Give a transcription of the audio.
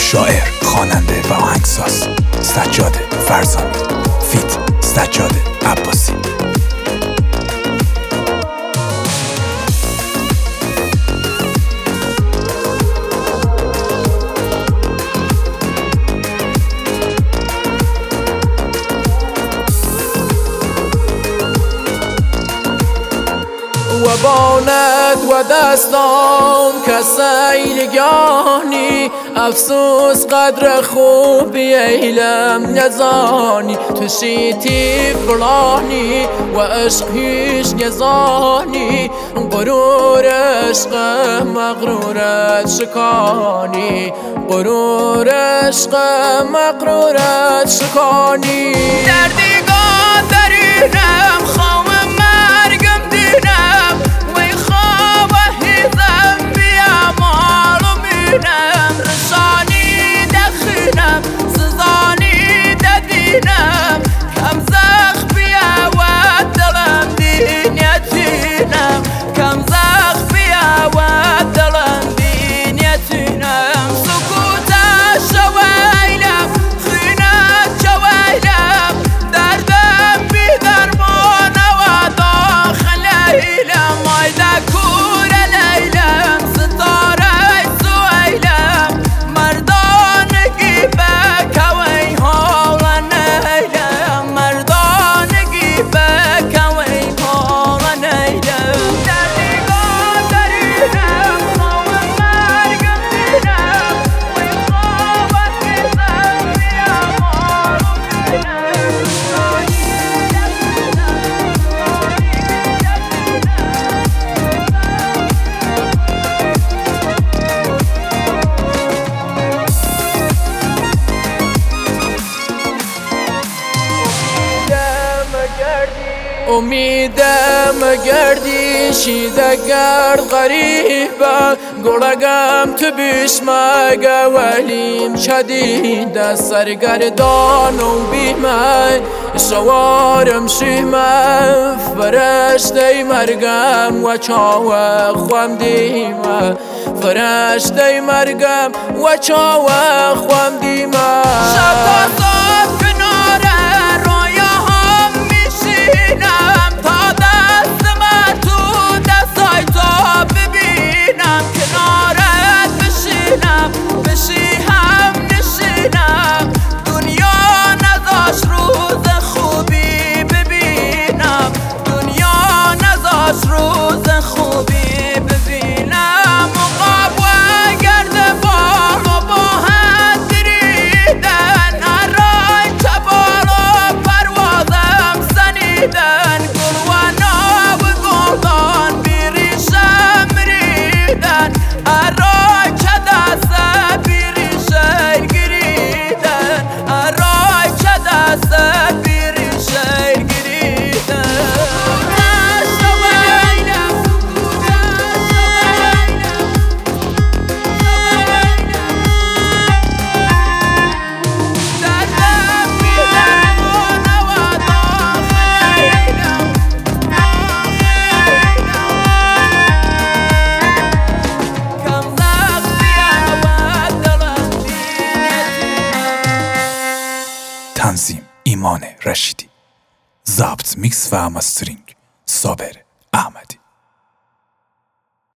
شاعر، خواننده و آهنگساز سجاد فرزانه فیت سجاد عباسی. و باند و دستام که سیلگانی افسوس قدر خوبی ایلم نزانی تو شیتی فلانی و عشق هیچ نزانی غرور عشق مغرورت شکانی غرور عشق مغرورت شکانی دردیگاه درینم خوام مرگم دینم وی خواب هیزم بیامال و بینم رشانی دخینم سزانی ددینم کم زخ بیا و دلم دینیتینم کم زخ بیا و دلم دینیتینم سکوت شویلم خینت شویلم دردم بی درمان و داخل لیلم مایده کور لیلم ستاره سویلم مردانگی بکوی حال نیلم مردانگی بکوی حال نیلم دردیگاه درینم خواب مرگم دینم وی خواب هیزم بیامال و بینم امیدم گردی شیده گرد غریبه گلگم تو بیشمگه ولیم شدیده سرگردان و بیمه شوارم شیمه فرشته مرگم و چاوه خوام دیمه فرشته مرگم و چاوه خوام دیمه شب تا صبح کناره رویاهم میشینم تا دست من تو دستای تو ببینم کنارت بشینم بشی هم نشینم دنیا نذاش روز خوبی ببینم دنیا نذاش روز خوبی ببینم مقاب و گرد بال و با هم دریدن هرای چبال و پروازم سنیدن گل و ناب گلدان بیریشم ریدن هرای چه دست بیریشه گریدن هرای چه دست بیریشه گریدن تنظیم ایمان رشیدی، ضبط میکس و مسترینگ صابر احمدی.